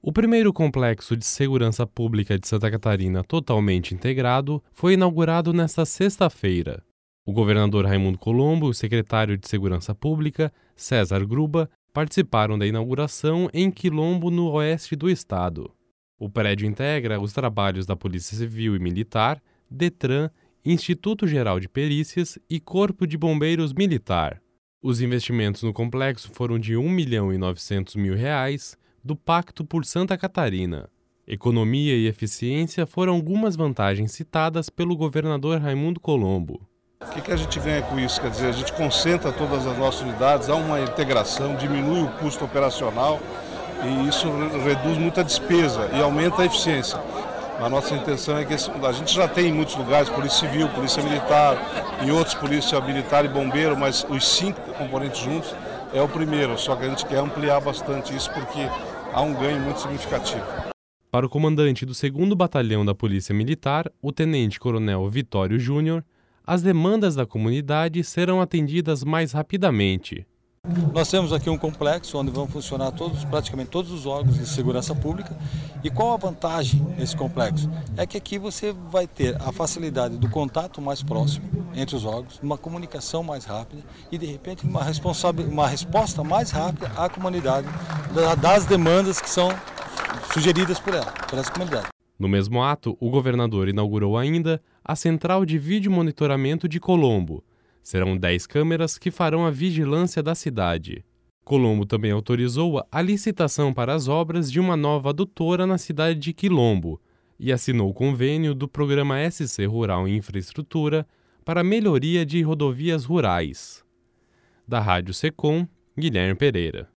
O primeiro complexo de segurança pública de Santa Catarina totalmente integrado foi inaugurado nesta sexta-feira. O governador Raimundo Colombo e o secretário de Segurança Pública, César Gruba, participaram da inauguração em Quilombo, no oeste do estado. O prédio integra os trabalhos da Polícia Civil e Militar, Detran, Instituto Geral de Perícias e Corpo de Bombeiros Militar. Os investimentos no complexo foram de R$ 1.900.000 do Pacto por Santa Catarina. Economia e eficiência foram algumas vantagens citadas pelo governador Raimundo Colombo. O que a gente ganha com isso? Quer dizer, a gente concentra todas as nossas unidades, há uma integração, diminui o custo operacional e isso reduz muita despesa e aumenta a eficiência. A nossa intenção é que a gente já tem em muitos lugares Polícia Civil, Polícia Militar e outros Polícia Militar e Bombeiro, mas os 5 componentes juntos é o primeiro, só que a gente quer ampliar bastante isso porque há um ganho muito significativo. Para o comandante do 2º Batalhão da Polícia Militar, o Tenente-Coronel Vitório Júnior, as demandas da comunidade serão atendidas mais rapidamente. Nós temos aqui um complexo onde vão funcionar praticamente todos os órgãos de segurança pública. E qual a vantagem desse complexo? É que aqui você vai ter a facilidade do contato mais próximo entre os órgãos, uma comunicação mais rápida e, de repente, uma resposta mais rápida à comunidade das demandas que são sugeridas por essa comunidade. No mesmo ato, o governador inaugurou ainda a Central de Vídeo Monitoramento de Colombo. Serão 10 câmeras que farão a vigilância da cidade. Colombo também autorizou a licitação para as obras de uma nova adutora na cidade de Quilombo e assinou o convênio do programa SC Rural em Infraestrutura para a melhoria de rodovias rurais. Da Rádio Secom, Guilherme Pereira.